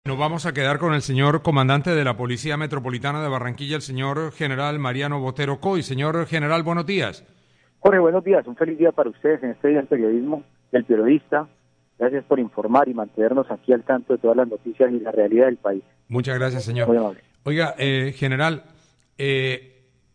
Nos vamos a quedar con el señor comandante de la Policía Metropolitana de Barranquilla, el señor general Mariano Botero Coy. Señor general, buenos días. Jorge, buenos días. Un feliz día para ustedes en este día del periodismo, del periodista. Gracias por informar y mantenernos aquí al tanto de todas las noticias y la realidad del país. Muchas gracias, señor. Muy amable. Oiga, general, he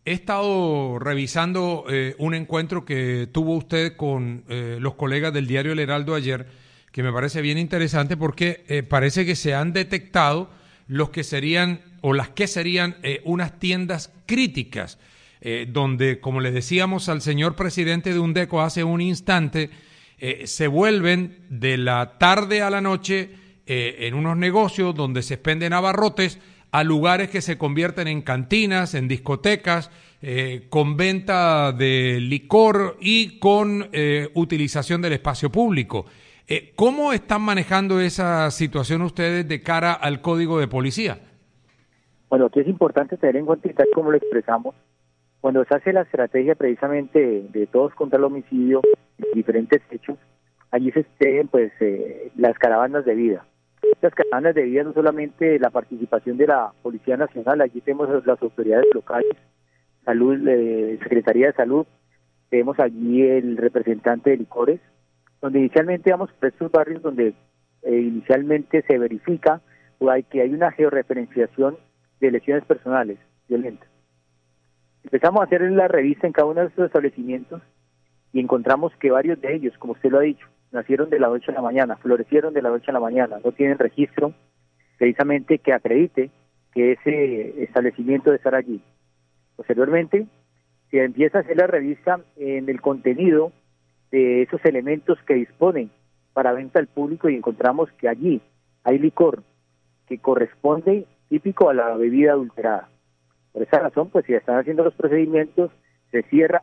estado revisando un encuentro que tuvo usted con los colegas del diario El Heraldo ayer, que me parece bien interesante porque parece que se han detectado los que serían o las que serían unas tiendas críticas, donde, como le decíamos al señor presidente de UNDECO hace un instante, se vuelven de la tarde a la noche en unos negocios donde se expenden abarrotes a lugares que se convierten en cantinas, en discotecas, con venta de licor y con utilización del espacio público. ¿Cómo están manejando esa situación ustedes de cara al Código de Policía? Bueno, aquí es importante tener en cuenta, tal como lo expresamos, cuando se hace la estrategia precisamente de todos contra el homicidio, diferentes hechos, allí se exceden las caravanas de vida. Estas caravanas de vida no solamente la participación de la Policía Nacional, allí tenemos las autoridades locales, salud, Secretaría de Salud, tenemos allí el representante de licores, donde inicialmente vamos por estos barrios donde inicialmente se verifica que hay una georreferenciación de lesiones personales violentas. Empezamos a hacer la revista en cada uno de estos establecimientos y encontramos que varios de ellos, como usted lo ha dicho, nacieron de la noche a la mañana, florecieron de la noche a la mañana, no tienen registro precisamente que acredite que ese establecimiento debe estar allí. Posteriormente, se empieza a hacer la revista en el contenido de esos elementos que disponen para venta al público y encontramos que allí hay licor que corresponde típico a la bebida adulterada. Por esa razón, pues si están haciendo los procedimientos, se cierra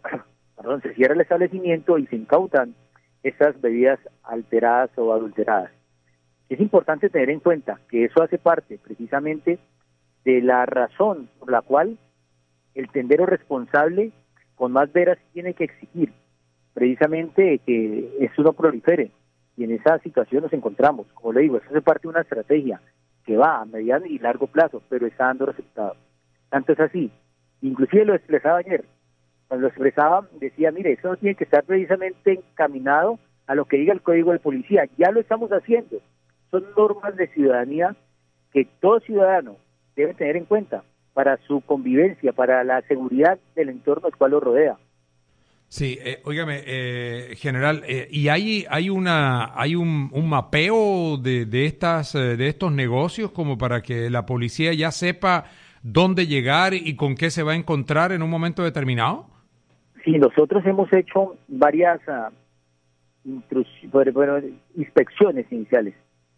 el establecimiento y se incautan estas bebidas alteradas o adulteradas. Es importante tener en cuenta que eso hace parte precisamente de la razón por la cual el tendero responsable con más veras tiene que exigir precisamente que eso no prolifere, y en esa situación nos encontramos. Como le digo, eso hace parte de una estrategia que va a mediano y largo plazo, pero está dando resultados. Tanto es así, inclusive lo expresaba ayer, cuando lo expresaba decía, mire, eso no tiene que estar precisamente encaminado a lo que diga el Código de Policía, ya lo estamos haciendo, son normas de ciudadanía que todo ciudadano debe tener en cuenta para su convivencia, para la seguridad del entorno al cual lo rodea. Sí, óigame, general, ¿y hay un mapeo de estos negocios como para que la policía ya sepa dónde llegar y con qué se va a encontrar en un momento determinado? Sí, nosotros hemos hecho varias inspecciones iniciales,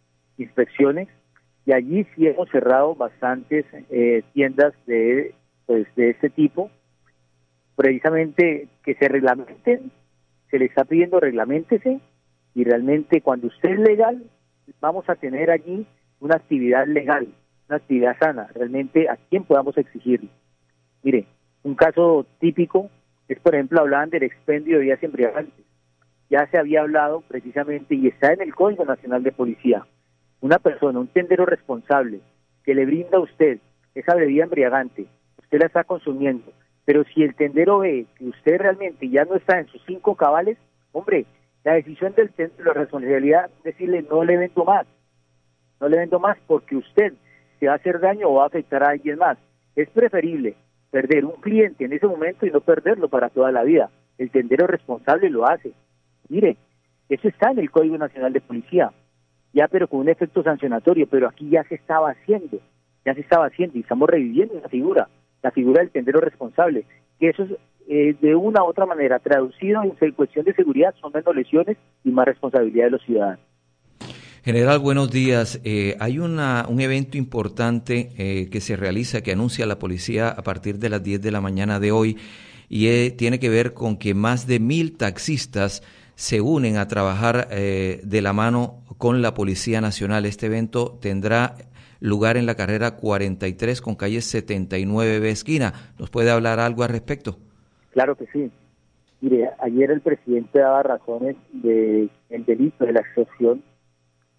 y allí sí hemos cerrado bastantes tiendas de este tipo, precisamente que se reglamenten, se le está pidiendo reglamentense, y realmente cuando usted es legal, vamos a tener allí una actividad legal, una actividad sana, realmente a quien podamos exigirle. Mire, un caso típico es, por ejemplo, hablaban del expendio de bebidas embriagantes. Ya se había hablado precisamente, y está en el Código Nacional de Policía, una persona, un tendero responsable, que le brinda a usted esa bebida embriagante, usted la está consumiendo, pero si el tendero ve que usted realmente ya no está en sus 5 cabales, hombre, la decisión del tendero, la responsabilidad es decirle no le vendo más porque usted se va a hacer daño o va a afectar a alguien más. Es preferible perder un cliente en ese momento y no perderlo para toda la vida. El tendero responsable lo hace. Mire, eso está en el Código Nacional de Policía, ya pero con un efecto sancionatorio, pero aquí ya se estaba haciendo y estamos reviviendo la figura del tendero responsable, que eso es de una u otra manera traducido en cuestión de seguridad, son menos lesiones y más responsabilidad de los ciudadanos. General, buenos días. Hay un evento importante que se realiza, que anuncia la policía a partir de las 10 de la mañana de hoy, y tiene que ver con que más de 1,000 taxistas se unen a trabajar de la mano con la Policía Nacional. Este evento tendrá lugar en la carrera 43 con calle 79B esquina. ¿Nos puede hablar algo al respecto? Claro que sí. Mire, ayer el presidente daba razones del delito de la extorsión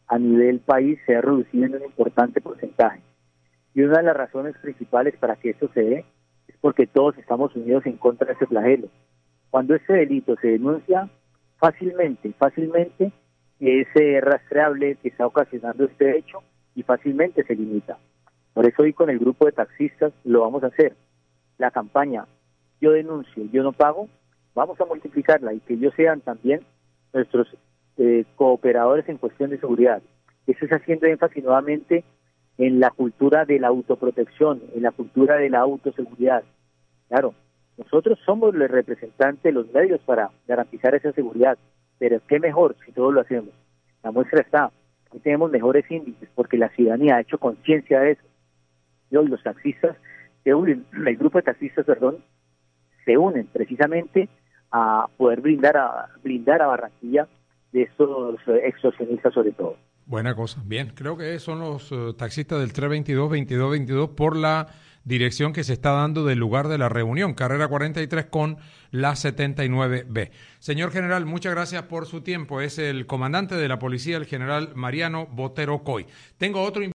a nivel país se ha reducido en un importante porcentaje. Y una de las razones principales para que esto se dé es porque todos estamos unidos en contra de ese flagelo. Cuando este delito se denuncia, fácilmente es rastreable que está ocasionando este hecho y fácilmente se limita. Por eso hoy con el grupo de taxistas lo vamos a hacer. La campaña Yo denuncio, yo no pago, vamos a multiplicarla y que ellos sean también nuestros cooperadores en cuestión de seguridad. Eso es haciendo énfasis nuevamente en la cultura de la autoprotección, en la cultura de la autoseguridad. Claro, nosotros somos los representantes de los medios para garantizar esa seguridad, pero qué mejor si todos lo hacemos. La muestra está, hoy tenemos mejores índices porque la ciudadanía ha hecho conciencia de eso. Y hoy los taxistas se unen, el grupo de taxistas, se unen precisamente a poder blindar a Barranquilla de estos extorsionistas sobre todo. Buena cosa. Bien, creo que son los taxistas del 322-2222 por la dirección que se está dando del lugar de la reunión, carrera 43 con la 79B. Señor general, muchas gracias por su tiempo. Es el comandante de la policía, el general Mariano Botero Coy. Tengo otro